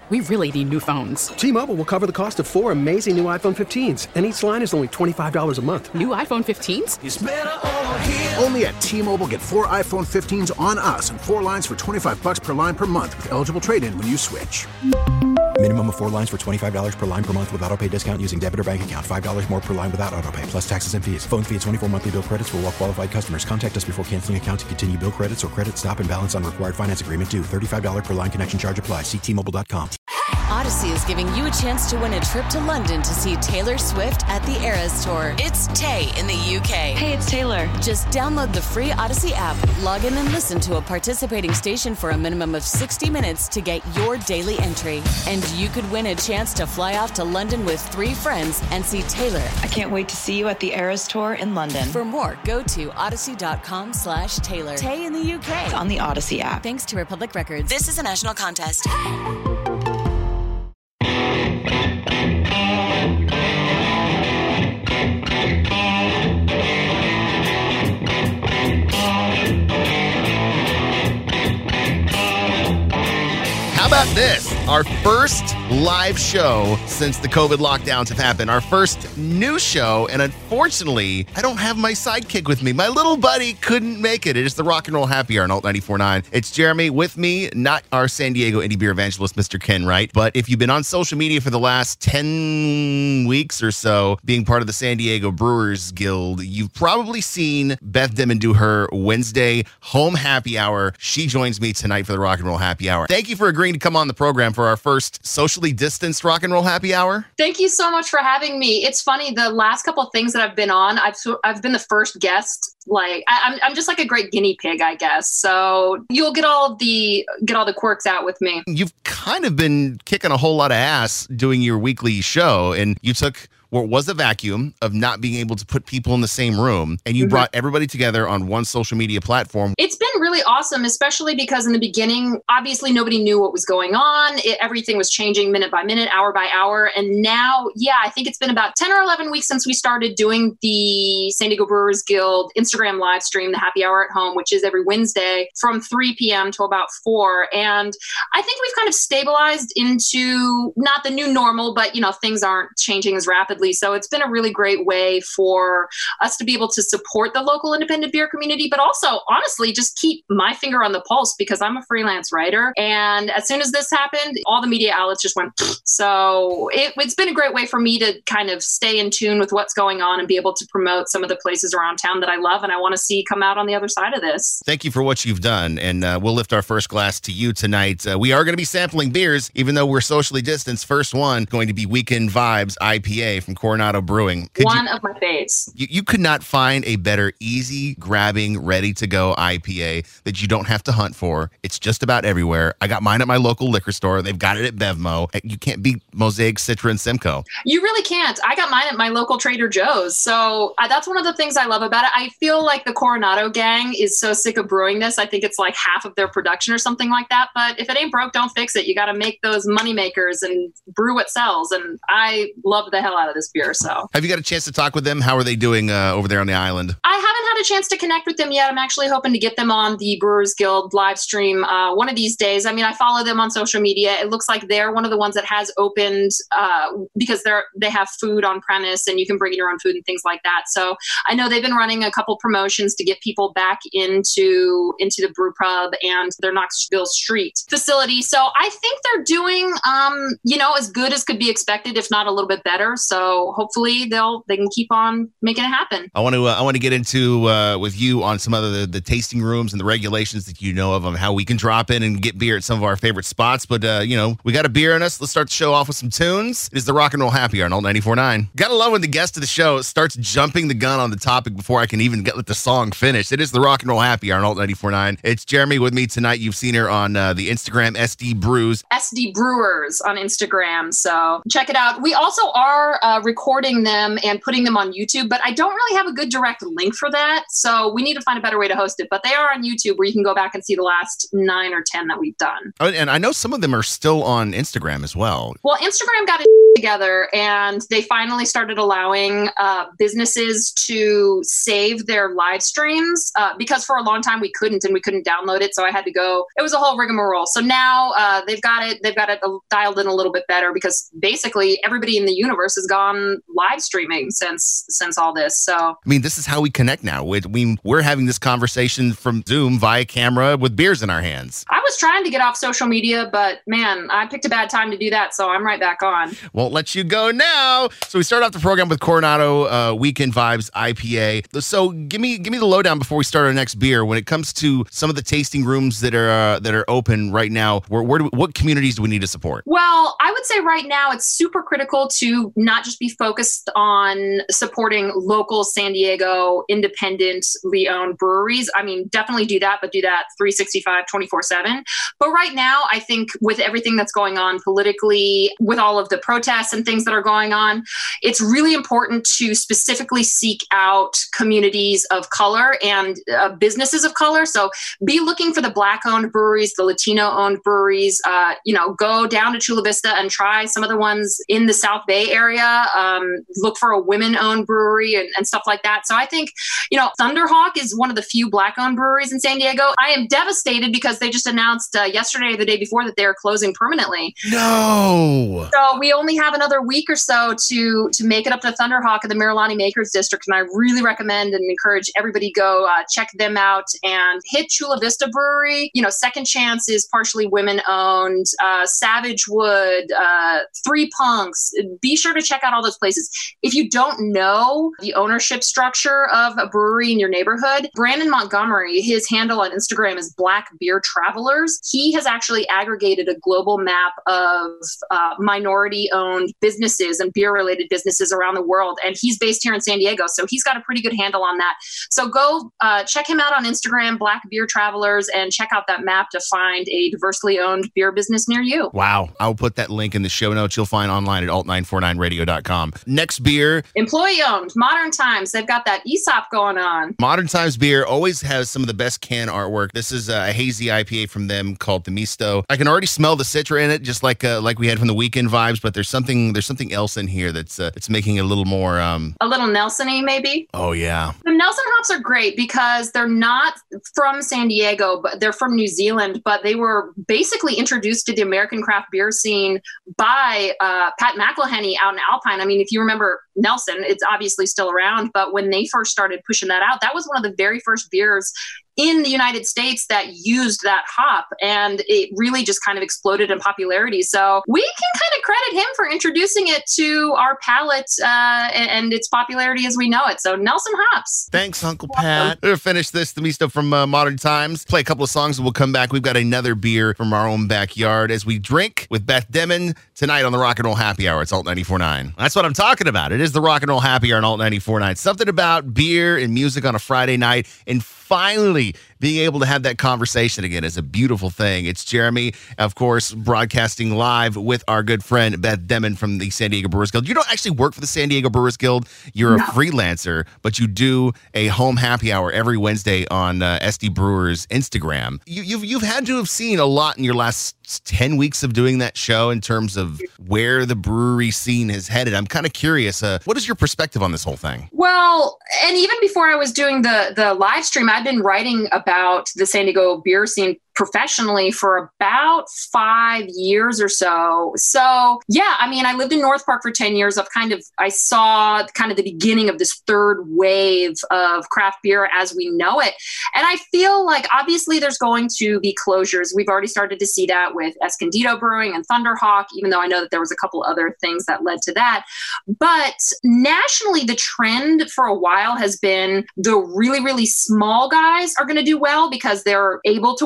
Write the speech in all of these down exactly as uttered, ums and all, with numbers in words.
we really need new phones. T-Mobile will cover the cost of four amazing new iPhone fifteens, and each line is only twenty-five dollars a month. New iPhone fifteens? It's better over here. Only at T-Mobile, get four iPhone fifteens on us and four lines for twenty-five dollars per line per month with eligible trade-in when you switch. Minimum of four lines for twenty-five dollars per line per month with autopay discount using debit or bank account. five dollars more per line without autopay, plus taxes and fees. Phone fee at twenty-four monthly bill credits for well-qualified customers. Contact us before canceling account to continue bill credits or credit stop and balance on required finance agreement due. thirty-five dollars per line connection charge applies. See T Mobile dot com. Odyssey is giving you a chance to win a trip to London to see Taylor Swift at the Eras Tour. It's Tay in the U K. Hey, it's Taylor. Just download the free Odyssey app, log in and listen to a participating station for a minimum of sixty minutes to get your daily entry. And you could win a chance to fly off to London with three friends and see Taylor. I can't wait to see you at the Eras Tour in London. For more, go to odyssey.com slash Taylor. Tay in the U K. It's on the Odyssey app. Thanks to Republic Records. This is a national contest. How about this? Our first live show since the COVID lockdowns have happened. Our first new show, and unfortunately, I don't have my sidekick with me. My little buddy couldn't make it. It is the Rock and Roll Happy Hour on Alt ninety-four point nine. It's Jeremy with me, not our San Diego indie beer evangelist, Mister Ken Wright. But if you've been on social media for the last ten weeks or so, being part of the San Diego Brewers Guild, you've probably seen Beth Dimon do her Wednesday home happy hour. She joins me tonight for the Rock and Roll Happy Hour. Thank you for agreeing to come on the program for our first socially distanced Rock and Roll Happy Hour. Thank you so much for having me. It's funny, the last couple of things that I've been on, I've I've been the first guest. Like I, I'm I'm just like a great guinea pig, I guess. So you'll get all of the get all the quirks out with me. You've kind of been kicking a whole lot of ass doing your weekly show, and you took what was a vacuum of not being able to put people in the same room, and you mm-hmm. brought everybody together on one social media platform. It's been really awesome, especially because in the beginning, obviously nobody knew what was going on. It, everything was changing minute by minute, hour by hour. And now, yeah, I think it's been about ten or eleven weeks since we started doing the San Diego Brewers Guild Instagram live stream, the Happy Hour at Home, which is every Wednesday from three p.m. to about four. And I think we've kind of stabilized into not the new normal, but, you know, things aren't changing as rapidly. So it's been a really great way for us to be able to support the local independent beer community, but also, honestly, just keep my finger on the pulse because I'm a freelance writer. And as soon as this happened, all the media outlets just went, so it, it's been a great way for me to kind of stay in tune with what's going on and be able to promote some of the places around town that I love and I want to see come out on the other side of this. Thank you for what you've done. And uh, we'll lift our first glass to you tonight. Uh, we are going to be sampling beers, even though we're socially distanced. First one going to be Weekend Vibes I P A from Coronado Brewing. Could one you, of my faves. You, you could not find a better, easy, grabbing, ready-to-go I P A that you don't have to hunt for. It's just about everywhere. I got mine at my local liquor store. They've got it at Bevmo. You can't beat Mosaic, Citra, and Simcoe. You really can't. I got mine at my local Trader Joe's. So uh, that's one of the things I love about it. I feel like the Coronado gang is so sick of brewing this. I think it's like half of their production or something like that. But if it ain't broke, don't fix it. You got to make those money makers and brew what sells. And I love the hell out of this beer. So have you got a chance to talk with them? How are they doing uh, over there on the island? I haven't had a chance to connect with them yet. I'm actually hoping to get them on the Brewers Guild live stream uh, one of these days. I mean, I follow them on social media. It looks like they're one of the ones that has opened uh, because they're they have food on premise and you can bring your own food and things like that. So I know they've been running a couple promotions to get people back into into the brew pub and their Knoxville Street facility. So I think they're doing um, you know, as good as could be expected, if not a little bit better. So hopefully they'll they can keep on making it happen. I want to uh, I want to get into uh, with you on some of the, the tasting rooms and the regulations that you know of on how we can drop in and get beer at some of our favorite spots. But uh, you know, we got a beer in us. Let's start the show off with some tunes. It is the Rock and Roll Happy Hour on Alt ninety-four point nine. Gotta love when the guest of the show starts jumping the gun on the topic before I can even get let the song finish. It is the Rock and Roll Happy Hour on Alt ninety-four point nine. It's Jeremy with me tonight. You've seen her on uh, the Instagram S D Brews. S D Brewers on Instagram. So check it out. We also are uh, recording them and putting them on YouTube, but I don't really have a good direct link for that. So we need to find a better way to host it. But they are on YouTube where you can go back and see the last nine or ten that we've done. Oh, and I know some of them are still on Instagram as well. Well, Instagram got it together and they finally started allowing uh, businesses to save their live streams uh, because for a long time we couldn't and we couldn't download it. So I had to go. It was a whole rigmarole. So now uh, they've got it. They've got it dialed in a little bit better because basically everybody in the universe has gone live streaming since since all this. So I mean, this is how we connect now. We, we we're having this conversation from Zoom via camera with beers in our hands. I was trying to get off social media, but man, I picked a bad time to do that. So I'm right back on. Won't let you go now. So we start off the program with Coronado uh, Weekend Vibes I P A. So give me give me the lowdown before we start our next beer. When it comes to some of the tasting rooms that are uh, that are open right now, where, where do we, what communities do we need to support? Well, I would say right now it's super critical to not just be focused on supporting local San Diego independently owned breweries. I mean, definitely do that, but do that three sixty-five, twenty-four seven. But right now, I think with everything that's going on politically, with all of the protests and things that are going on, it's really important to specifically seek out communities of color and uh, businesses of color. So be looking for the Black-owned breweries, the Latino-owned breweries. Uh, you know, go down to Chula Vista and try some of the ones in the South Bay area. Um, look for a women-owned brewery and, and stuff like that. So I think, you know, Thunderhawk is one of the few Black-owned breweries in San Diego. I am devastated because they just announced uh, yesterday or the day before that they're closing permanently. No. So we only have another week or so to to make it up to Thunderhawk in the Miralani Makers District, and I really recommend and encourage everybody go uh, check them out and hit Chula Vista Brewery. You know, Second Chance is partially women-owned. Uh, Savage Wood, uh, Three Punks. Be sure to check out all those places. If you don't know the ownership structure of a brewery in your neighborhood, Brandon Montgomery, his handle on Instagram is Black Beer Travelers. He has actually aggregated a global map of uh, minority-owned businesses and beer-related businesses around the world, and he's based here in San Diego, so he's got a pretty good handle on that. So go uh, check him out on Instagram, Black Beer Travelers, and check out that map to find a diversely owned beer business near you. Wow. I'll put that link in the show notes. You'll find online at alt nine forty-nine radio dot com. Next beer. Employee-owned, Modern Times. They've got that E S O P going on. Modern Times beer always has some of the best can artwork. This is a hazy I P A from them called the Misto. I can already smell the Citra in it, just like uh, like we had from the Weekend Vibes, but there's something there's something else in here that's uh, it's making it a little more... Um... A little Nelson-y, maybe? Oh, yeah. The Nelson hops are great because they're not from San Diego, but they're from New Zealand, but they were basically introduced to the American craft beer scene by uh, Pat McElhenney out in Alpine. I mean, if you remember Nelson, it's obviously still around, but when they first started pushing that out, that was one of the very first beers in the United States that used that hop, and it really just kind of exploded in popularity. So we can kind of credit him for introducing it to our palate uh, and, and its popularity as we know it. So Nelson hops. Thanks, Uncle Pat. We'll finish this, the Misto from uh, Modern Times. Play a couple of songs and we'll come back. We've got another beer from our own backyard as we drink with Beth Demon tonight on the Rock and Roll Happy Hour. It's Alt ninety-four point nine. That's what I'm talking about. It is the Rock and Roll Happy Hour on Alt ninety-four point nine. Something about beer and music on a Friday night, and finally being able to have that conversation again is a beautiful thing. It's Jeremy, of course, broadcasting live with our good friend Beth Demon from the San Diego Brewers Guild. You don't actually work for the San Diego Brewers Guild. You're no. a freelancer, but you do a home happy hour every Wednesday on uh, S D Brewers Instagram. You, you've, you've had to have seen a lot in your last ten weeks of doing that show in terms of where the brewery scene has headed. I'm kind of curious. Uh, what is your perspective on this whole thing? Well, and even before I was doing the the live stream, I've been writing about the San Diego beer scene professionally for about five years or so. So yeah, I mean, I lived in North Park for ten years. I've kind of, I saw kind of the beginning of this third wave of craft beer as we know it. And I feel like obviously there's going to be closures. We've already started to see that with Escondido Brewing and Thunderhawk, even though I know that there was a couple other things that led to that. But nationally, the trend for a while has been the really, really small guys are going to do well because they're able to work at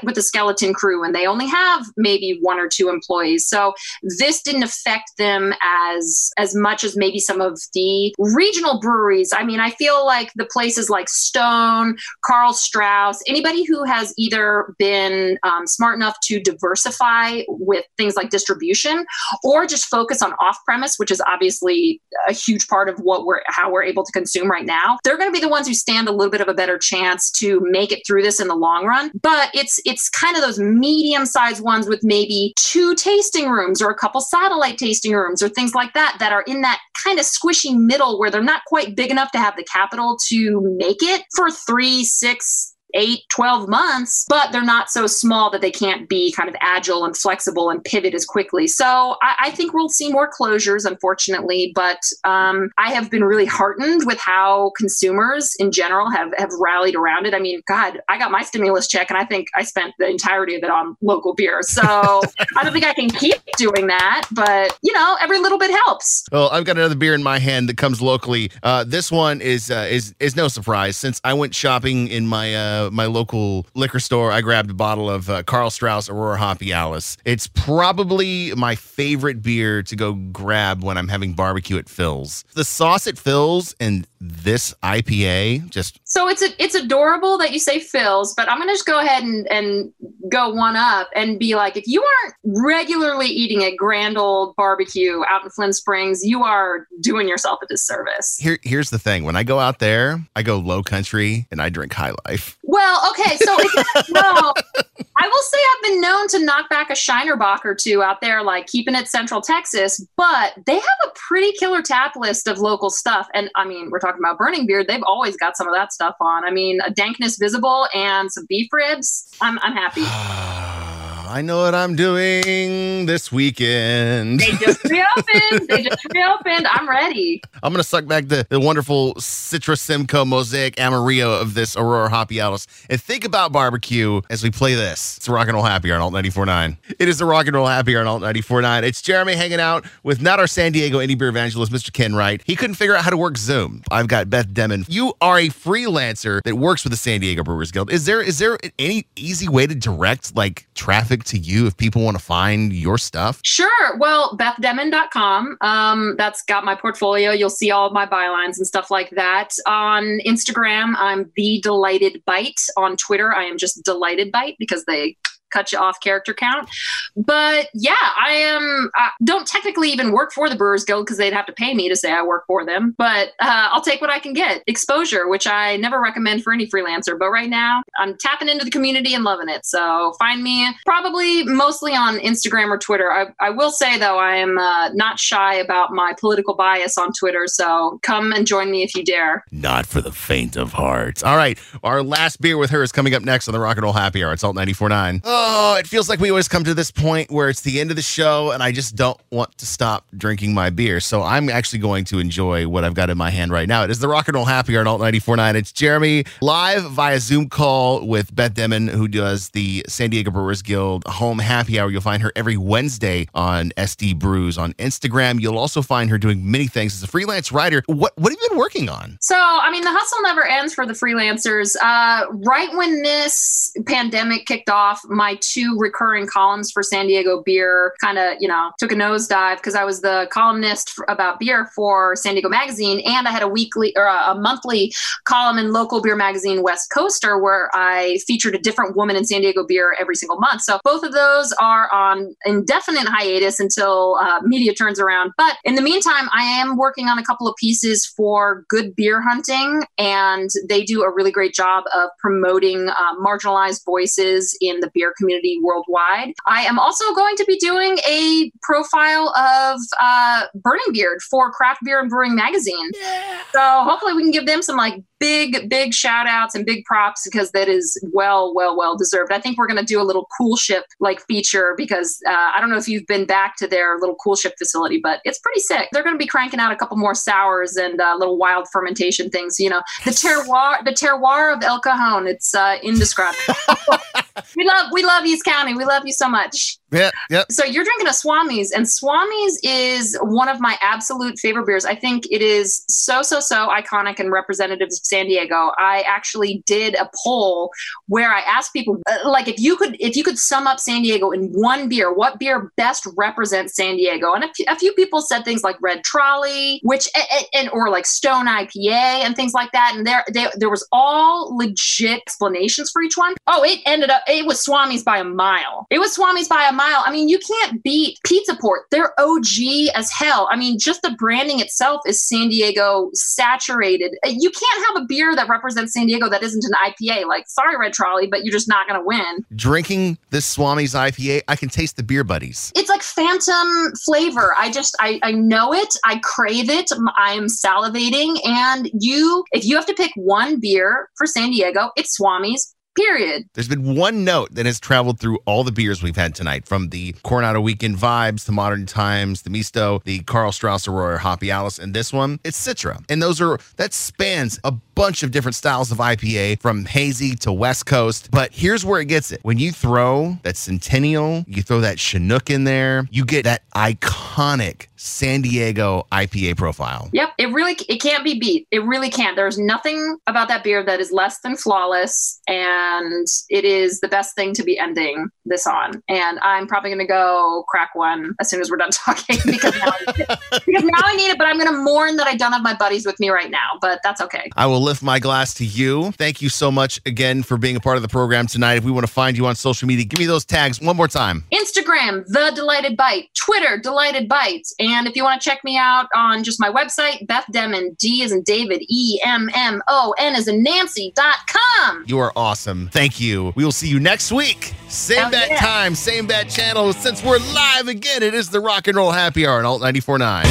with the skeleton crew and they only have maybe one or two employees. So this didn't affect them as, as much as maybe some of the regional breweries. I mean, I feel like the places like Stone, Karl Strauss, anybody who has either been um, smart enough to diversify with things like distribution or just focus on off-premise, which is obviously a huge part of what we're, how we're able to consume right now. They're going to be the ones who stand a little bit of a better chance to make it through this in the long run. But it's, it's kind of those medium-sized ones with maybe two tasting rooms or a couple satellite tasting rooms or things like that, that are in that kind of squishy middle where they're not quite big enough to have the capital to make it for three, six, eight, twelve months, but they're not so small that they can't be kind of agile and flexible and pivot as quickly. So I, I think we'll see more closures, unfortunately, but um, I have been really heartened with how consumers in general have, have rallied around it. I mean, God, I got my stimulus check and I think I spent the entirety of it on local beer. So I don't think I can keep doing that, but you know, every little bit helps. Well, I've got another beer in my hand that comes locally. Uh, this one is, uh, is, is no surprise since I went shopping in my, uh, my local liquor store. I grabbed a bottle of uh, Karl Strauss Aurora Hoppy Alice. It's probably my favorite beer to go grab when I'm having barbecue at Phil's. The sauce at Phil's and this I P A just... So it's a, it's adorable that you say Phil's, but I'm going to just go ahead and, and go one up and be like, if you aren't regularly eating at Grand Old Barbecue out in Flint Springs, you are doing yourself a disservice. Here, here's the thing. When I go out there, I go low country and I drink High Life. Well, okay, so if you know, I will say I've been known to knock back a Shinerbach or two out there, like keeping it Central Texas, but they have a pretty killer tap list of local stuff. And I mean, we're talking about Burning Beard. They've always got some of that stuff on. I mean, a Dankness Visible and some beef ribs. I'm, I'm happy. I know what I'm doing this weekend. They just reopened. They just reopened. I'm ready. I'm going to suck back the, the wonderful Citra Simcoe Mosaic Amarillo of this Aurora Hoppy Alice and think about barbecue as we play this. It's Rock and Roll Happy Hour on Alt ninety-four point nine. It is the Rock and Roll Happy Hour on Alt ninety-four point nine. It's Jeremy hanging out with not our San Diego indie beer evangelist, Mister Ken Wright. He couldn't figure out how to work Zoom. I've got Beth Demon. You are a freelancer that works with the San Diego Brewers Guild. Is there is there any easy way to direct like traffic to you if people want to find your stuff? Sure. Well, beth demon dot com. Um, that's got my portfolio. You'll see all of my bylines and stuff like that. On Instagram, I'm The Delighted Bite. On Twitter, I am just Delighted Bite because they cut you off character count. But yeah, I am, I don't technically even work for the Brewers Guild because they'd have to pay me to say I work for them. But uh, I'll take what I can get. Exposure, which I never recommend for any freelancer. But right now, I'm tapping into the community and loving it. So find me probably mostly on Instagram or Twitter. I, I will say, though, I am uh, not shy about my political bias on Twitter. So come and join me if you dare. Not for the faint of heart. All right. Our last beer with her is coming up next on the Rock and Roll Happy Hour. It's Alt ninety-four point nine. Oh, it feels like we always come to this point where it's the end of the show and I just don't want to stop drinking my beer. So I'm actually going to enjoy what I've got in my hand right now. It is the Rock and Roll Happy Hour on Alt ninety-four point nine. It's Jeremy live via Zoom call with Beth Demon, who does the San Diego Brewers Guild Home Happy Hour. You'll find her every Wednesday on S D Brews on Instagram. You'll also find her doing many things as a freelance writer. What, what have you been working on? So, I mean, the hustle never ends for the freelancers. Uh, right when this pandemic kicked off, my two recurring columns for San Diego Beer kind of, you know, took a nosedive because I was the columnist for, about beer for San Diego Magazine, and I had a weekly or a, a monthly column in local beer magazine West Coaster where I featured a different woman in San Diego beer every single month. So both of those are on indefinite hiatus until uh, media turns around. But in the meantime, I am working on a couple of pieces for Good Beer Hunting, and they do a really great job of promoting uh, marginalized voices in the beer community worldwide. I am also going to be doing a profile of uh, Burning Beard for Craft Beer and Brewing Magazine. Yeah. So hopefully we can give them some like big, big shout outs and big props because that is well, well, well deserved. I think we're going to do a little Cool Ship like feature because uh, I don't know if you've been back to their little Cool Ship facility, but it's pretty sick. They're going to be cranking out a couple more sours and uh, little wild fermentation things. You know, the terroir, the terroir of El Cajon. It's uh, indescribable. we love, we love East County. We love you so much. Yeah, yep. So you're drinking a Swami's, and Swami's is one of my absolute favorite beers. I think it is so, so, so iconic and representative San Diego, I actually did a poll where I asked people, uh, like, if you could, if you could sum up San Diego in one beer, what beer best represents San Diego? And a few, a few people said things like Red Trolley, which, and, and or like Stone I P A and things like that. And there, they, there was all legit explanations for each one. Oh, it ended up, it was Swami's by a mile. It was Swami's by a mile. I mean, you can't beat Pizza Port. They're O G as hell. I mean, just the branding itself is San Diego saturated. You can't have a beer that represents San Diego that isn't an I P A. Like, sorry, Red Trolley, but you're just not going to win. Drinking this Swami's I P A, I can taste the Beer Buddies. It's like phantom flavor. I just, I, I know it. I crave it. I'm salivating. And you, if you have to pick one beer for San Diego, it's Swami's. Period. There's been one note that has traveled through all the beers we've had tonight, from the Coronado Weekend Vibes to Modern Times, the Misto, the Karl Strauss Arroyo Hoppy Alice, and this one, it's Citra. And those are, that spans a bunch of different styles of I P A, from hazy to West Coast. But here's where it gets it. When you throw that Centennial, you throw that Chinook in there, you get that iconic San Diego I P A profile. Yep. It really, it can't be beat. It really can't. There's nothing about that beer that is less than flawless. And it is the best thing to be ending this on. And I'm probably going to go crack one as soon as we're done talking, because now, I need it. because now I need it, but I'm going to mourn that I don't have my buddies with me right now, but that's okay. I will lift my glass to you. Thank you so much again for being a part of the program tonight. If we want to find you on social media, give me those tags one more time. Instagram, The Delighted Bite. Twitter, Delighted Bites. And if you want to check me out on just my website, Beth Demon, D as in David, E M M O N as in Nancy dot com. You are awesome. Thank you. We will see you next week. Same Hell bad yeah. time, same bad channel. Since we're live again, it is the Rock and Roll Happy Hour on Alt ninety-four point nine.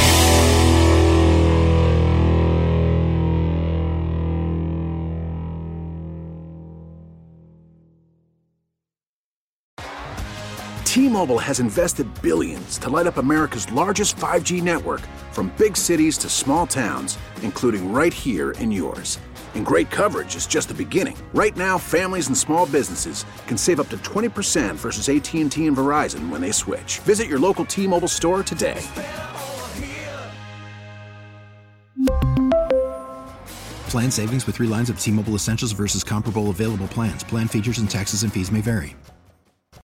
T-Mobile has invested billions to light up America's largest five G network, from big cities to small towns, including right here in yours. And great coverage is just the beginning. Right now, families and small businesses can save up to twenty percent versus A T and T and Verizon when they switch. Visit your local T-Mobile store today. Plan savings with three lines of T-Mobile Essentials versus comparable available plans. Plan features and taxes and fees may vary.